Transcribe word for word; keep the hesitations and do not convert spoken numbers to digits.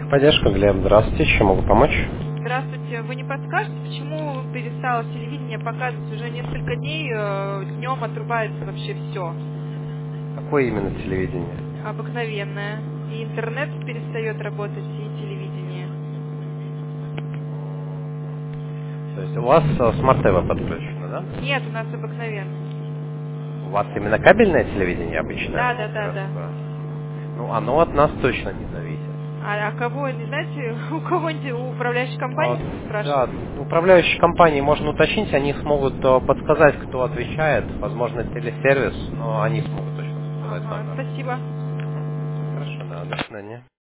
Поддержка, Глеб, здравствуйте, чем могу помочь? Здравствуйте. Вы не подскажете, почему перестало телевидение показывать уже несколько дней, э, днем отрубается вообще все? Какое именно телевидение? Обыкновенное. И интернет перестает работать, и телевидение. То есть у вас э, смарт-ТВ подключено, да? Нет, у нас обыкновенное. У вас именно кабельное телевидение обычное? Да, да, да, да. Городское? Ну, оно от нас точно не зависит. А, а кого, не знаете, у кого-нибудь, у управляющей А, компании да, спрашивать? управляющие компании можно уточнить, они смогут э, подсказать, кто отвечает, возможно, телесервис, но они смогут точно сказать Ага, номер. спасибо. Хорошо, да, до свидания.